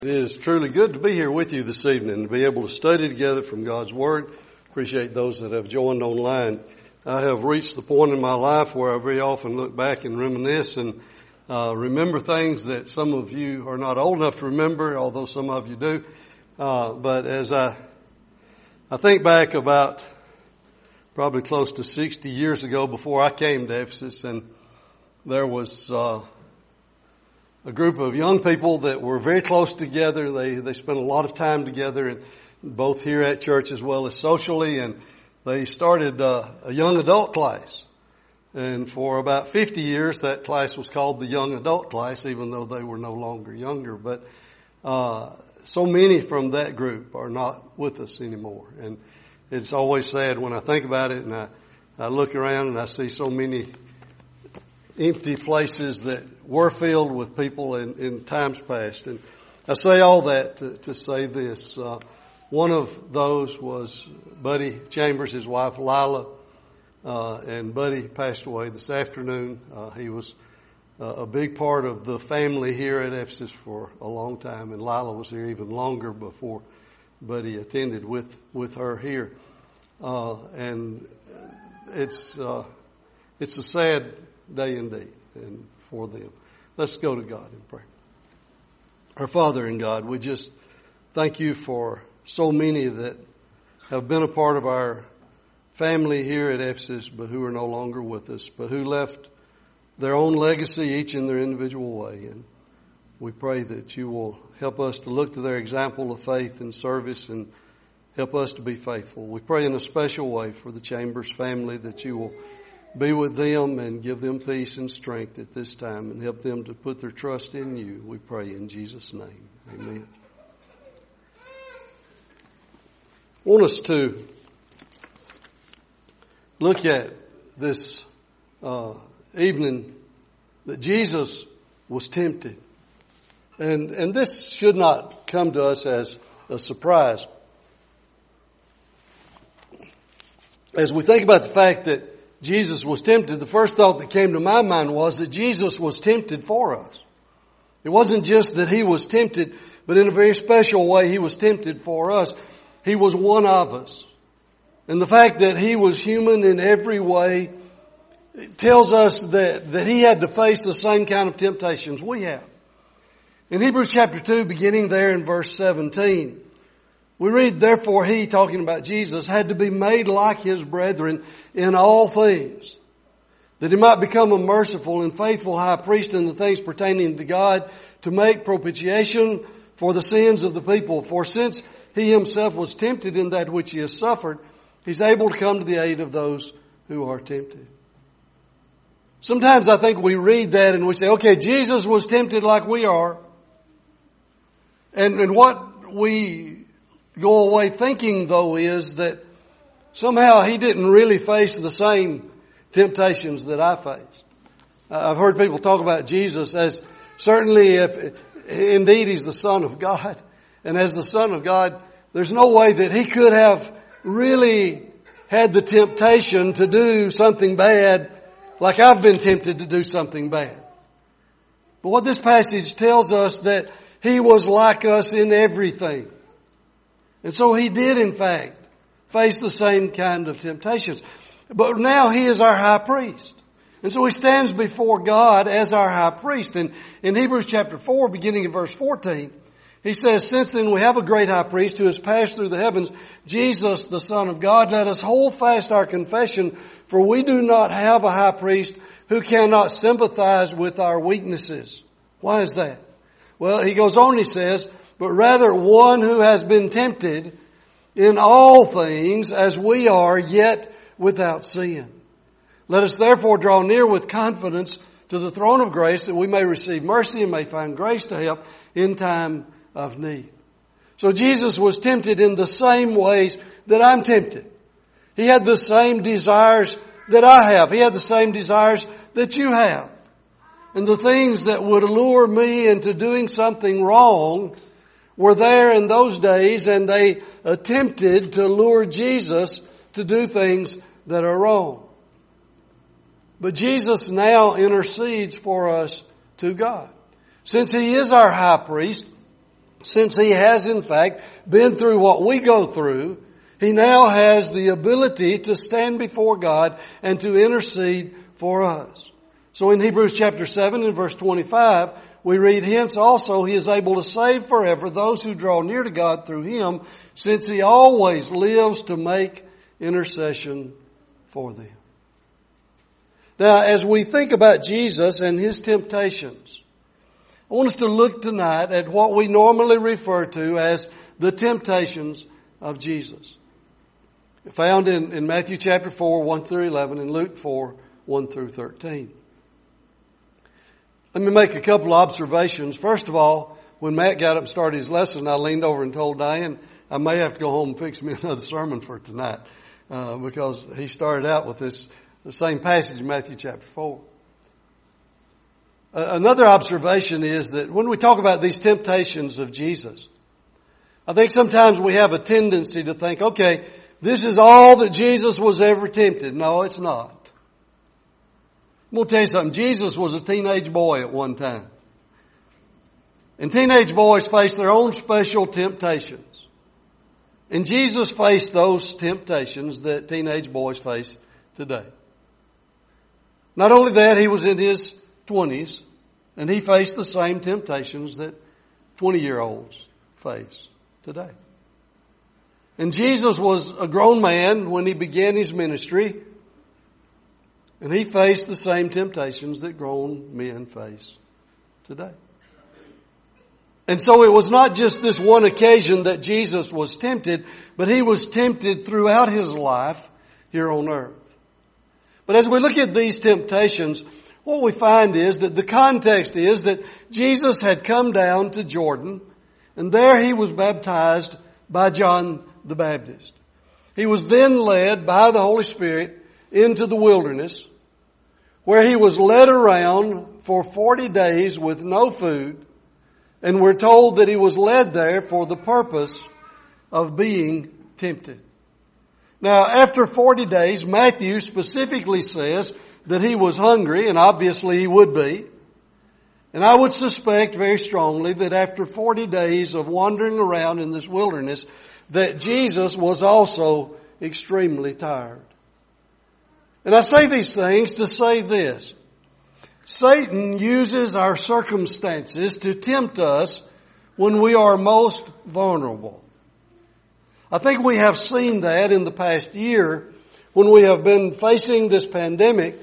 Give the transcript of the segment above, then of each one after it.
It is truly good to be here with you this evening, to be able to study together from God's Word. Appreciate those that have joined online. I have reached the point in my life where I very often look back and reminisce and remember things that some of you are not old enough to remember, although some of you do. But as I think back about probably close to 60 years ago before I came to Ephesus, and there was a group of young people that were very close together. They spent a lot of time together, and both here at church as well as socially, and they started a young adult class. And for about 50 years, that class was called the young adult class, even though they were no longer younger. But so many from that group are not with us anymore. And it's always sad when I think about it, and I look around and I see so many empty places that were filled with people in times past. And I say all that to say this. One of those was Buddy Chambers, his wife Lila, and Buddy passed away this afternoon. He was a big part of the family here at Ephesus for a long time, and Lila was here even longer before Buddy attended with her here. And it's a sad day indeed, and for them. Let's go to God in prayer. Our Father in God, we just thank you for so many that have been a part of our family here at Ephesus, but who are no longer with us, but who left their own legacy, each in their individual way. And we pray that you will help us to look to their example of faith and service and help us to be faithful. We pray in a special way for the Chambers family that you will be with them and give them peace and strength at this time and help them to put their trust in you. We pray in Jesus' name. Amen. I want us to look at this evening that Jesus was tempted. And this should not come to us as a surprise. As we think about the fact that Jesus was tempted, the first thought that came to my mind was that Jesus was tempted for us. It wasn't just that he was tempted, but in a very special way he was tempted for us. He was one of us. And the fact that he was human in every way tells us that he had to face the same kind of temptations we have. In Hebrews chapter 2, beginning there in verse 17, we read, therefore he, talking about Jesus, had to be made like his brethren in all things, that he might become a merciful and faithful high priest in the things pertaining to God, to make propitiation for the sins of the people. For since he himself was tempted in that which he has suffered, he's able to come to the aid of those who are tempted. Sometimes I think we read that and we say, okay, Jesus was tempted like we are. And what we go away thinking, though, is that somehow he didn't really face the same temptations that I face. I've heard people talk about Jesus as certainly, if indeed he's the Son of God. And as the Son of God, there's no way that he could have really had the temptation to do something bad like I've been tempted to do something bad. But what this passage tells us that he was like us in everything. And so he did, in fact, face the same kind of temptations. But now he is our high priest. And so he stands before God as our high priest. And in Hebrews chapter 4, beginning in verse 14, he says, since then we have a great high priest who has passed through the heavens, Jesus, the Son of God, let us hold fast our confession, for we do not have a high priest who cannot sympathize with our weaknesses. Why is that? Well, he goes on, he says, but rather one who has been tempted in all things as we are, yet without sin. Let us therefore draw near with confidence to the throne of grace, that we may receive mercy and may find grace to help in time of need. So Jesus was tempted in the same ways that I'm tempted. He had the same desires that I have. He had the same desires that you have. And the things that would allure me into doing something wrong were there in those days, and they attempted to lure Jesus to do things that are wrong. But Jesus now intercedes for us to God. Since he is our high priest, since he has in fact been through what we go through, he now has the ability to stand before God and to intercede for us. So in Hebrews chapter 7 and verse 25, we read, hence also he is able to save forever those who draw near to God through him, since he always lives to make intercession for them. Now, as we think about Jesus and his temptations, I want us to look tonight at what we normally refer to as the temptations of Jesus. Found in Matthew chapter 4, 1 through 11, and Luke 4, 1 through 13. Let me make a couple of observations. First of all, when Matt got up and started his lesson, I leaned over and told Diane, I may have to go home and fix me another sermon for tonight, because he started out with the same passage in Matthew chapter 4. Another observation is that when we talk about these temptations of Jesus, I think sometimes we have a tendency to think, okay, this is all that Jesus was ever tempted. No, it's not. I'm going to tell you something. Jesus was a teenage boy at one time. And teenage boys face their own special temptations. And Jesus faced those temptations that teenage boys face today. Not only that, he was in his 20s, and he faced the same temptations that 20-year-olds face today. And Jesus was a grown man when he began his ministry, and he faced the same temptations that grown men face today. And so it was not just this one occasion that Jesus was tempted, but he was tempted throughout his life here on earth. But as we look at these temptations, what we find is that the context is that Jesus had come down to Jordan, and there he was baptized by John the Baptist. He was then led by the Holy Spirit into the wilderness, where he was led around for 40 days with no food, and we're told that he was led there for the purpose of being tempted. Now, after 40 days, Matthew specifically says that he was hungry, and obviously he would be. And I would suspect very strongly that after 40 days of wandering around in this wilderness, that Jesus was also extremely tired. And I say these things to say this. Satan uses our circumstances to tempt us when we are most vulnerable. I think we have seen that in the past year when we have been facing this pandemic,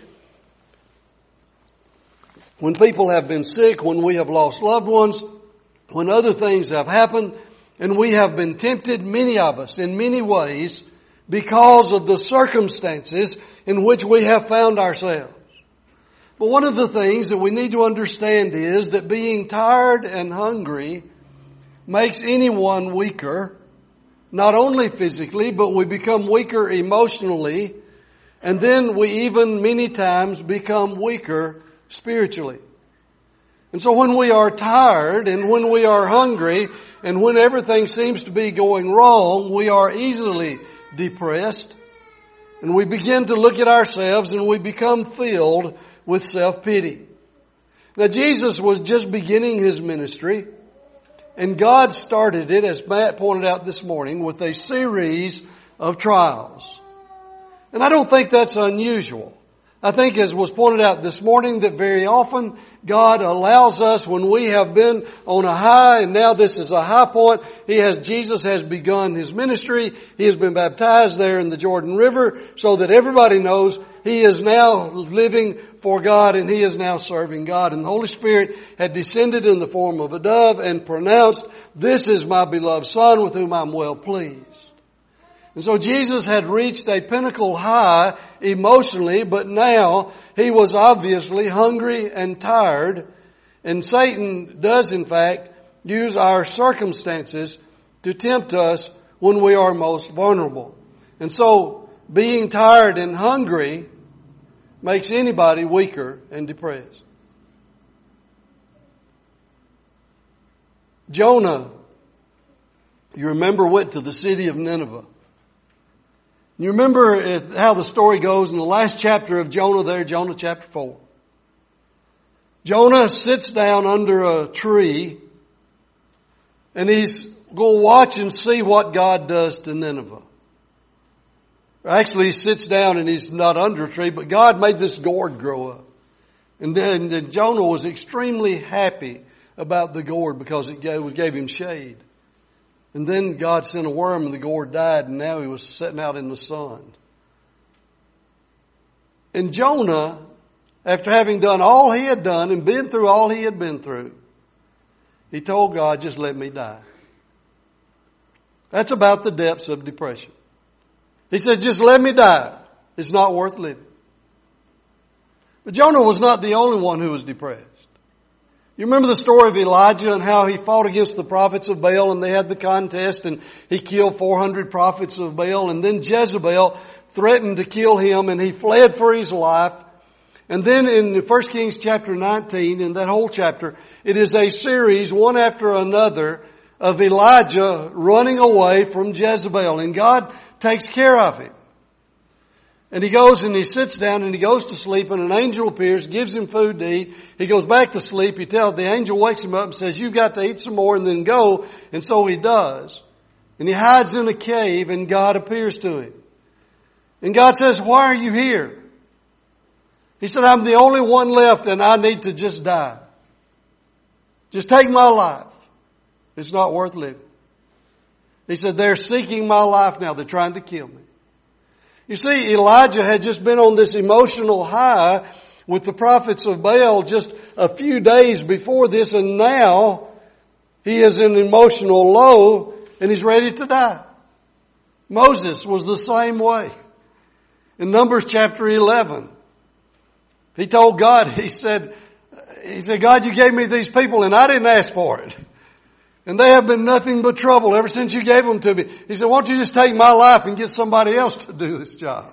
when people have been sick, when we have lost loved ones, when other things have happened, and we have been tempted, many of us, in many ways, because of the circumstances in which we have found ourselves. But one of the things that we need to understand is that being tired and hungry makes anyone weaker, not only physically, but we become weaker emotionally, and then we even many times become weaker spiritually. And so when we are tired and when we are hungry and when everything seems to be going wrong, we are easily depressed, and we begin to look at ourselves and we become filled with self-pity. Now, Jesus was just beginning his ministry, and God started it, as Matt pointed out this morning, with a series of trials. And I don't think that's unusual. I think, as was pointed out this morning, that very often God allows us, when we have been on a high, and now this is a high point, Jesus has begun his ministry. He has been baptized there in the Jordan River, so that everybody knows he is now living for God and he is now serving God. And the Holy Spirit had descended in the form of a dove and pronounced, "This is my beloved Son with whom I'm well pleased." And so Jesus had reached a pinnacle high emotionally, but now he was obviously hungry and tired. And Satan does in fact use our circumstances to tempt us when we are most vulnerable. And so being tired and hungry makes anybody weaker and depressed. Jonah, you remember, went to the city of Nineveh. You remember how the story goes in the last chapter of Jonah there, Jonah chapter 4. Jonah sits down under a tree, And he's going to watch and see what God does to Nineveh. Actually, he sits down and he's not under a tree, but God made this gourd grow up. And then Jonah was extremely happy about the gourd because it gave him shade. And then God sent a worm and the gourd died, and now he was sitting out in the sun. And Jonah, after having done all he had done and been through all he had been through, he told God, just let me die. That's about the depths of depression. He said, just let me die. It's not worth living. But Jonah was not the only one who was depressed. You remember the story of Elijah and how he fought against the prophets of Baal, and they had the contest, and he killed 400 prophets of Baal, and then Jezebel threatened to kill him, and he fled for his life. And then in 1 Kings chapter 19, in that whole chapter, it is a series, one after another, of Elijah running away from Jezebel, and God takes care of him. And he goes and he sits down and he goes to sleep, and an angel appears, gives him food to eat. He goes back to sleep. The angel wakes him up and says, you've got to eat some more and then go. And so he does. And he hides in a cave, and God appears to him. And God says, why are you here? He said, I'm the only one left and I need to just die. Just take my life. It's not worth living. He said, they're seeking my life now. They're trying to kill me. You see, Elijah had just been on this emotional high with the prophets of Baal just a few days before this, and now he is in emotional low and he's ready to die. Moses was the same way. In Numbers chapter 11, he told God, he said, God, you gave me these people and I didn't ask for it. And they have been nothing but trouble ever since you gave them to me. He said, why don't you just take my life and get somebody else to do this job?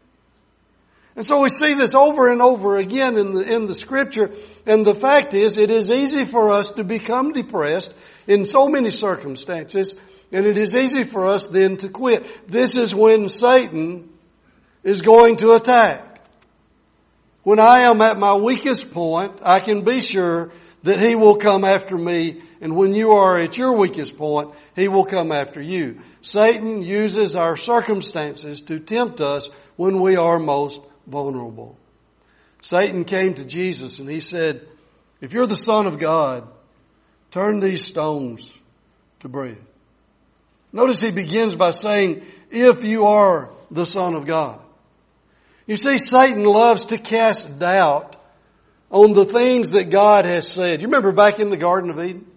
And so we see this over and over again in the scripture. And the fact is, it is easy for us to become depressed in so many circumstances. And it is easy for us then to quit. This is when Satan is going to attack. When I am at my weakest point, I can be sure that he will come after me. And when you are at your weakest point, he will come after you. Satan uses our circumstances to tempt us when we are most vulnerable. Satan came to Jesus and he said, if you're the Son of God, turn these stones to bread. Notice he begins by saying, if you are the Son of God. You see, Satan loves to cast doubt on the things that God has said. You remember back in the Garden of Eden?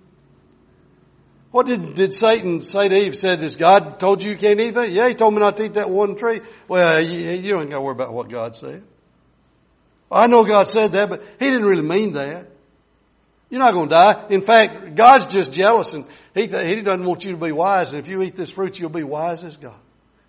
What did Satan say to Eve? He said, has God told you can't eat that? Yeah, he told me not to eat that one tree. Well, you don't got to worry about what God said. I know God said that, but he didn't really mean that. You're not going to die. In fact, God's just jealous, and he doesn't want you to be wise. And if you eat this fruit, you'll be wise as God.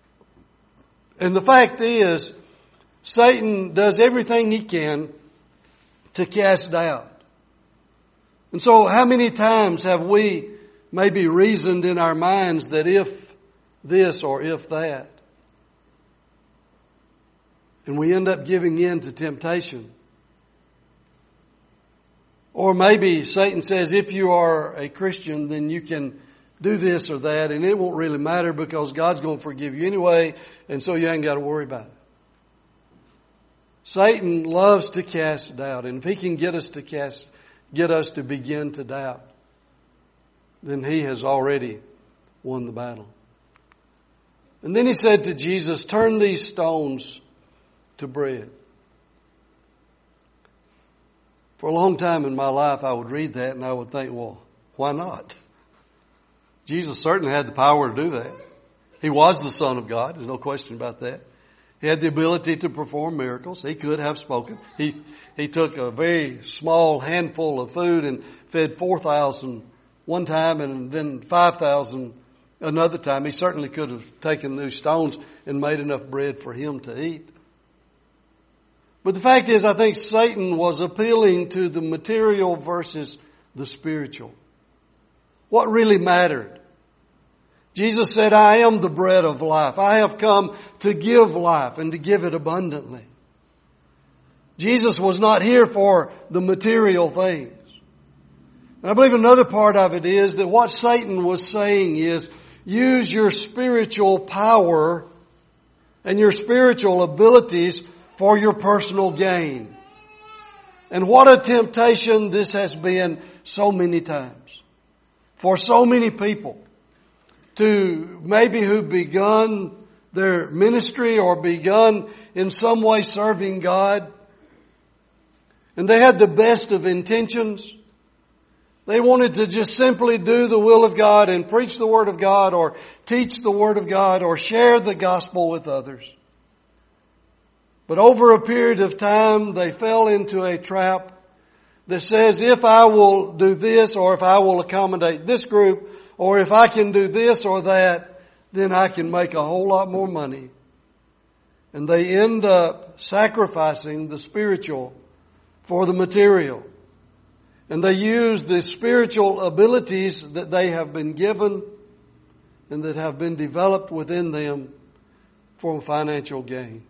And the fact is, Satan does everything he can to cast doubt. And so how many times have we maybe reasoned in our minds that if this or if that, and we end up giving in to temptation? Or maybe Satan says, if you are a Christian, then you can do this or that, and it won't really matter because God's going to forgive you anyway, and so you ain't got to worry about it. Satan loves to cast doubt, and if he can get us to begin to doubt, then he has already won the battle. And then he said to Jesus, turn these stones to bread. For a long time in my life, I would read that and I would think, well, why not? Jesus certainly had the power to do that. He was the Son of God. There's no question about that. He had the ability to perform miracles. He could have spoken. He took a very small handful of food and fed 4,000 one time and then 5,000 another time. He certainly could have taken those stones and made enough bread for him to eat. But the fact is, I think Satan was appealing to the material versus the spiritual. What really mattered? Jesus said, I am the bread of life. I have come to give life and to give it abundantly. Jesus was not here for the material things. And I believe another part of it is that what Satan was saying is, use your spiritual power and your spiritual abilities for your personal gain. And what a temptation this has been so many times for so many people to maybe who've begun their ministry or begun in some way serving God. And they had the best of intentions. They wanted to just simply do the will of God and preach the Word of God or teach the Word of God or share the gospel with others. But over a period of time, they fell into a trap that says, if I will do this, or if I will accommodate this group, or if I can do this or that, then I can make a whole lot more money. And they end up sacrificing the spiritual for the material. And they use the spiritual abilities that they have been given and that have been developed within them for financial gain.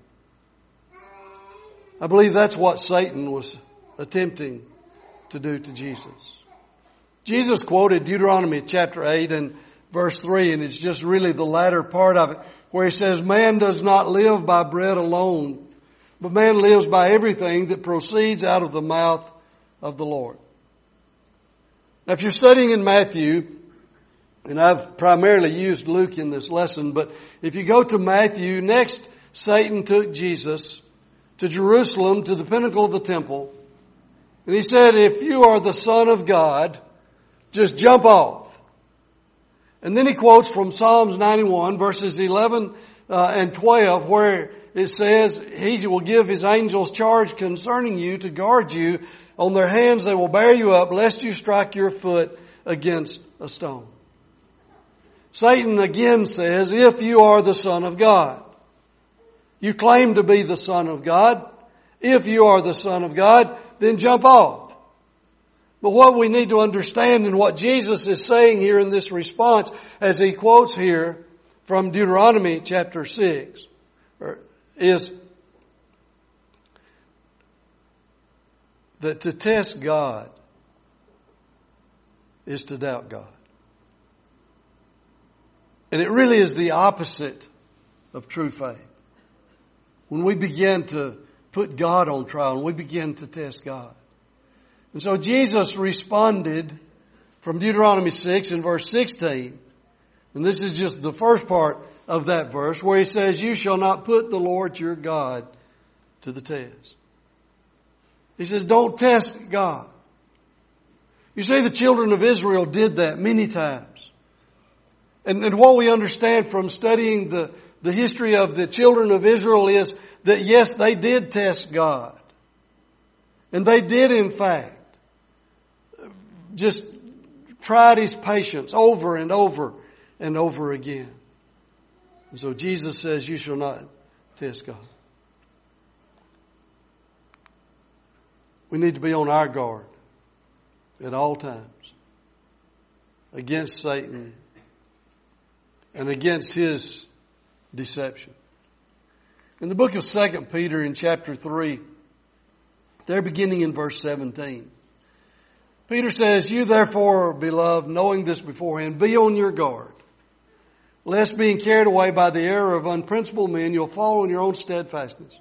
I believe that's what Satan was attempting to do to Jesus. Jesus quoted Deuteronomy chapter 8 and verse 3, and it's just really the latter part of it, where he says, man does not live by bread alone, but man lives by everything that proceeds out of the mouth of the Lord. Now, if you're studying in Matthew, and I've primarily used Luke in this lesson, but if you go to Matthew, next Satan took Jesus to Jerusalem, to the pinnacle of the temple, and he said, if you are the Son of God, just jump off. And then he quotes from Psalms 91, verses 11 and 12, where it says, he will give his angels charge concerning you to guard you. On their hands they will bear you up, lest you strike your foot against a stone. Satan again says, if you are the Son of God, you claim to be the Son of God. If you are the Son of God, then jump off. But what we need to understand and what Jesus is saying here in this response, as he quotes here from Deuteronomy chapter 6, is that to test God is to doubt God. And it really is the opposite of true faith. When we begin to put God on trial and we begin to test God. And so Jesus responded from Deuteronomy 6 in verse 16. And this is just the first part of that verse where he says, you shall not put the Lord your God to the test. He says, don't test God. You see, the children of Israel did that many times. And what we understand from studying the history of the children of Israel is that yes, they did test God. And they did in fact just tried his patience over and over and over again. And so Jesus says, you shall not test God. We need to be on our guard at all times against Satan and against his deception. In the book of 2 Peter in chapter 3, there beginning in verse 17, Peter says, you therefore, beloved, knowing this beforehand, be on your guard, lest being carried away by the error of unprincipled men, you'll fall from your own steadfastness.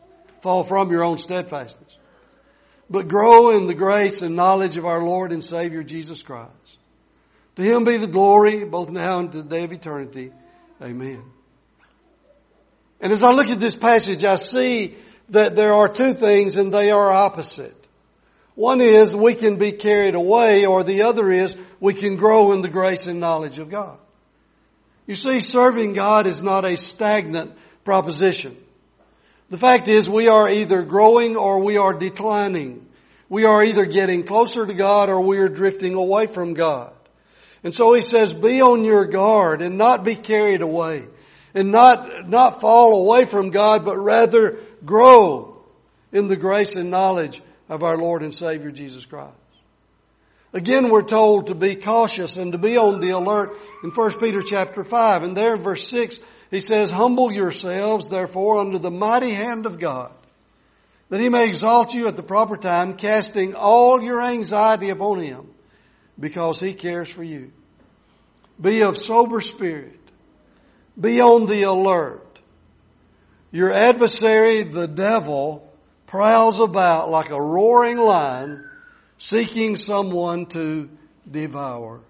But grow in the grace and knowledge of our Lord and Savior Jesus Christ. To him be the glory, both now and to the day of eternity. Amen. And as I look at this passage, I see that there are two things and they are opposite. One is we can be carried away, or the other is we can grow in the grace and knowledge of God. You see, serving God is not a stagnant proposition. The fact is we are either growing or we are declining. We are either getting closer to God or we are drifting away from God. And so he says, be on your guard and not be carried away. And not fall away from God, but rather grow in the grace and knowledge of our Lord and Savior Jesus Christ. Again, we're told to be cautious and to be on the alert in 1 Peter chapter 5. And there in verse 6, he says, humble yourselves, therefore, under the mighty hand of God, that he may exalt you at the proper time, casting all your anxiety upon him, because He cares for you. Be of sober spirit. Be on the alert. Your adversary, the devil, prowls about like a roaring lion, seeking someone to devour.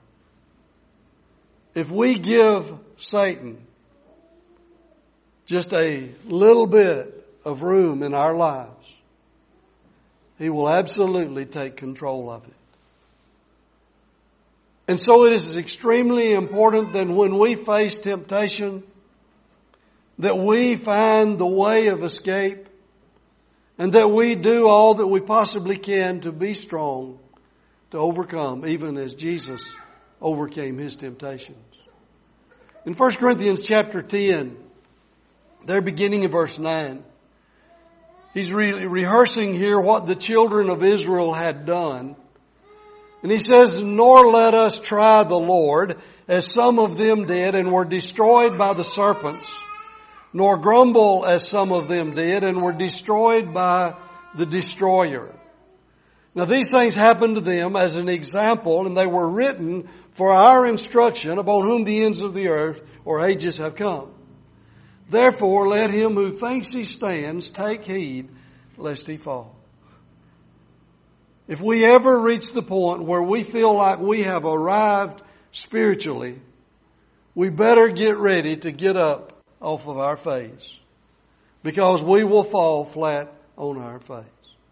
If we give Satan just a little bit of room in our lives, he will absolutely take control of it. And so it is extremely important that when we face temptation, that we find the way of escape and that we do all that we possibly can to be strong, to overcome, even as Jesus overcame His temptations. In 1 Corinthians chapter 10, there beginning in verse 9, he's rehearsing here what the children of Israel had done. And he says, "Nor let us try the Lord, as some of them did, and were destroyed by the serpents, nor grumble as some of them did, and were destroyed by the destroyer." Now these things happened to them as an example, and they were written for our instruction, upon whom the ends of the earth or ages have come. Therefore let him who thinks he stands take heed lest he fall. If we ever reach the point where we feel like we have arrived spiritually, we better get ready to get up off of our face, because we will fall flat on our face.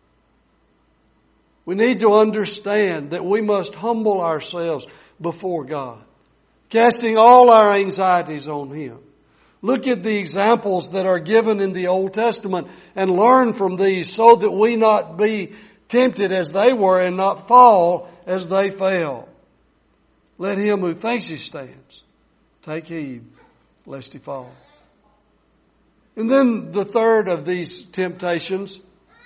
We need to understand that we must humble ourselves before God, casting all our anxieties on Him. Look at the examples that are given in the Old Testament and learn from these, so that we not be tempted as they were and not fall as they fell. Let him who thinks he stands take heed lest he fall. And then the third of these temptations,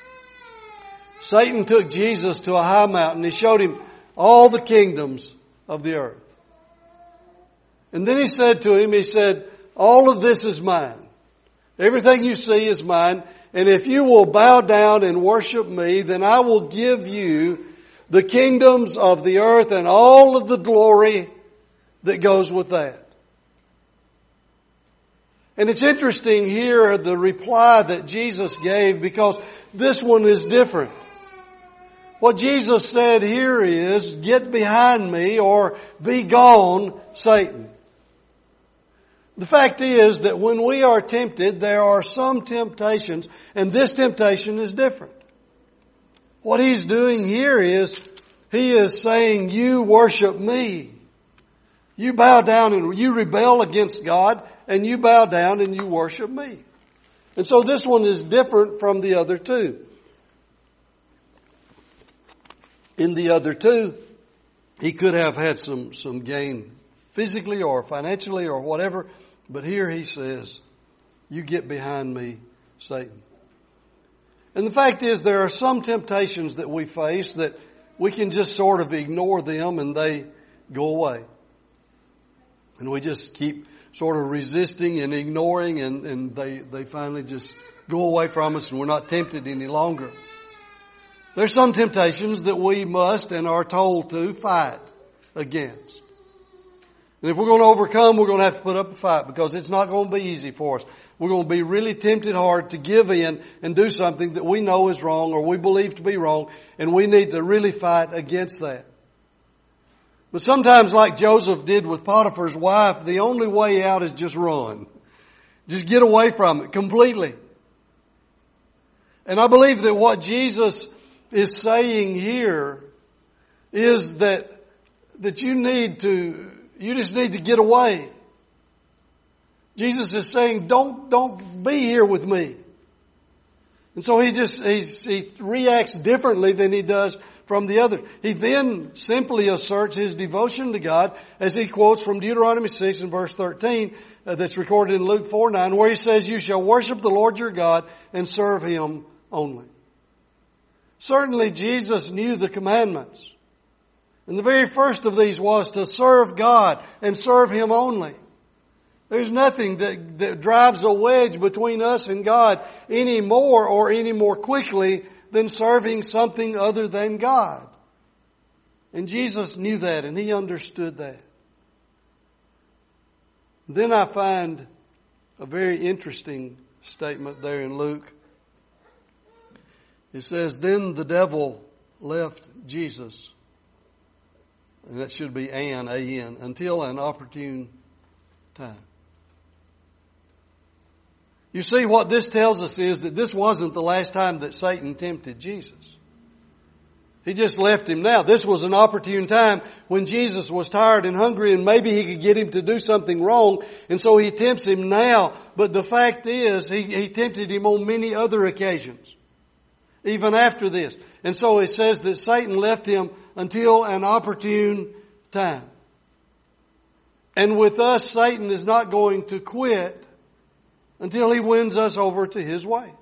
Satan took Jesus to a high mountain. He showed him all the kingdoms of the earth. And then he said to him, he said, "All of this is mine. Everything you see is mine. And if you will bow down and worship me, then I will give you the kingdoms of the earth and all of the glory that goes with that." And it's interesting here, the reply that Jesus gave, because this one is different. What Jesus said here is, "Get behind me," or "Be gone, Satan." The fact is that when we are tempted, there are some temptations, and this temptation is different. What He's doing here is, He is saying, you worship me. You bow down and you rebel against God, and you bow down and you worship me. And so this one is different from the other two. In the other two, he could have had some gain physically or financially or whatever. But here he says, "You get behind me, Satan." And the fact is, there are some temptations that we face that we can just sort of ignore them and they go away. And we just keep sort of resisting and ignoring, and they finally just go away from us and we're not tempted any longer. There's some temptations that we must and are told to fight against. And if we're going to overcome, we're going to have to put up a fight, because it's not going to be easy for us. We're going to be really tempted hard to give in and do something that we know is wrong or we believe to be wrong, and we need to really fight against that. But sometimes, like Joseph did with Potiphar's wife, the only way out is just run. Just get away from it completely. And I believe that what Jesus is saying here is that you just need to get away. Jesus is saying, don't be here with me. And so he reacts differently than he does from the other. He then simply asserts his devotion to God, as he quotes from Deuteronomy 6 and verse 13, that's recorded in Luke 4:9, where he says, "You shall worship the Lord your God and serve Him only." Certainly Jesus knew the commandments. And the very first of these was to serve God and serve Him only. There's nothing that drives a wedge between us and God any more or any more quickly than serving something other than God. And Jesus knew that and He understood that. Then I find a very interesting statement there in Luke. It says, then the devil left Jesus. And that should be A-N, until an opportune time. You see, what this tells us is that this wasn't the last time that Satan tempted Jesus. He just left Him now. This was an opportune time when Jesus was tired and hungry and maybe He could get Him to do something wrong. And so He tempts Him now. But the fact is, He tempted Him on many other occasions, even after this. And so it says that Satan left Him until an opportune time. And with us, Satan is not going to quit until he wins us over to his way.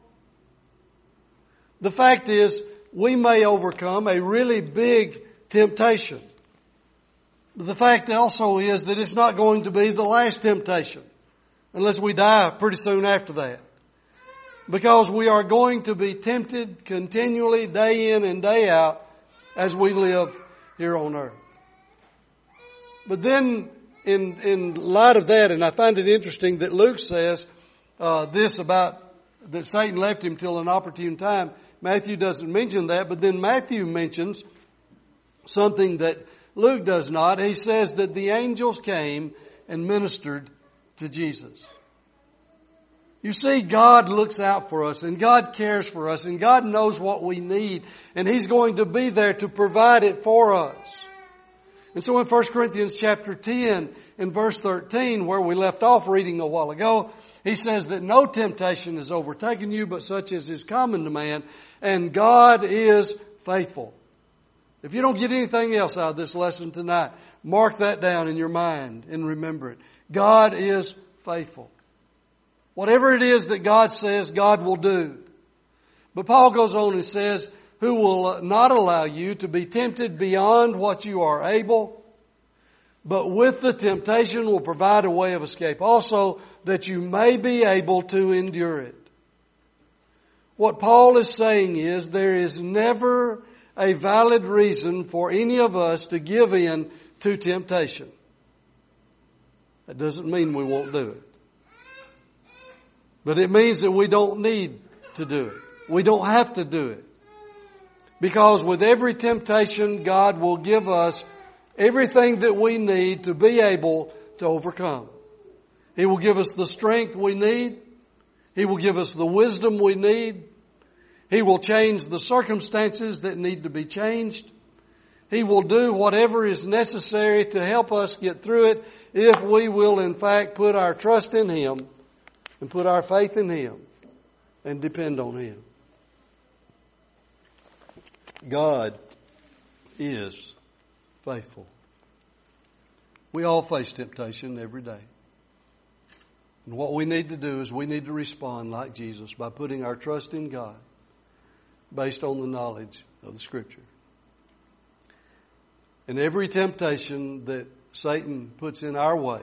The fact is, we may overcome a really big temptation. But the fact also is that it's not going to be the last temptation, unless we die pretty soon after that. Because we are going to be tempted continually, day in and day out, as we live here on earth. But then, in light of that, and I find it interesting that Luke says this about that Satan left him till an opportune time. Matthew doesn't mention that, but then Matthew mentions something that Luke does not. He says that the angels came and ministered to Jesus. You see, God looks out for us and God cares for us and God knows what we need and He's going to be there to provide it for us. And so in 1 Corinthians chapter 10 in verse 13, where we left off reading a while ago, he says that no temptation has overtaken you but such as is common to man, and God is faithful. If you don't get anything else out of this lesson tonight, mark that down in your mind and remember it. God is faithful. Whatever it is that God says, God will do. But Paul goes on and says, who will not allow you to be tempted beyond what you are able, but with the temptation will provide a way of escape also, that you may be able to endure it. What Paul is saying is there is never a valid reason for any of us to give in to temptation. That doesn't mean we won't do it. But it means that we don't need to do it. We don't have to do it. Because with every temptation, God will give us everything that we need to be able to overcome. He will give us the strength we need. He will give us the wisdom we need. He will change the circumstances that need to be changed. He will do whatever is necessary to help us get through it if we will in fact put our trust in Him and put our faith in Him and depend on Him. God is faithful. We all face temptation every day. And what we need to do is we need to respond like Jesus by putting our trust in God based on the knowledge of the Scripture. And every temptation that Satan puts in our way,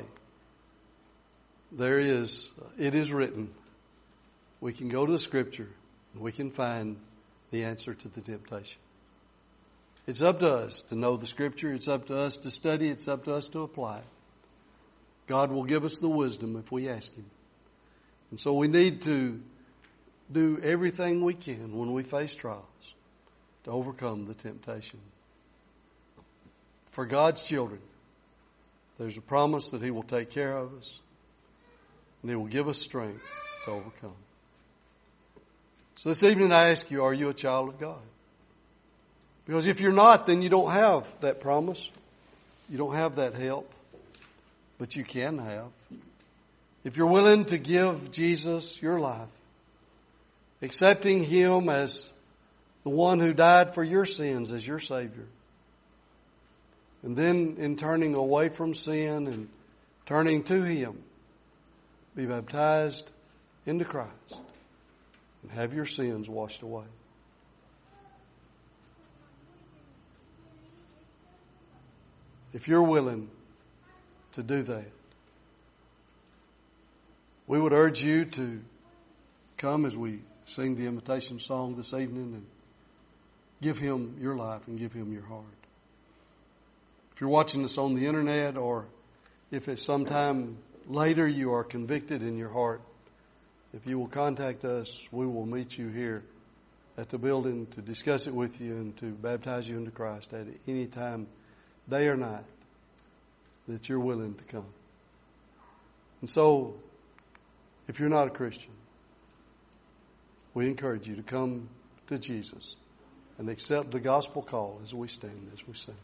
it is written. We can go to the Scripture and we can find the answer to the temptation. It's up to us to know the Scripture. It's up to us to study. It's up to us to apply it. God will give us the wisdom if we ask Him. And so we need to do everything we can when we face trials to overcome the temptation. For God's children, there's a promise that He will take care of us and He will give us strength to overcome. So this evening I ask you, are you a child of God? Because if you're not, then you don't have that promise. You don't have that help. But you can have. If you're willing to give Jesus your life, accepting Him as the one who died for your sins as your Savior, and then in turning away from sin and turning to Him, be baptized into Christ and have your sins washed away. If you're willing to do that, we would urge you to come as we sing the invitation song this evening and give Him your life and give Him your heart. If you're watching us on the internet, or if at some time later you are convicted in your heart, if you will contact us, we will meet you here at the building to discuss it with you and to baptize you into Christ at any time, day or night, that you're willing to come. And so, if you're not a Christian, we encourage you to come to Jesus and accept the gospel call as we stand, as we sing.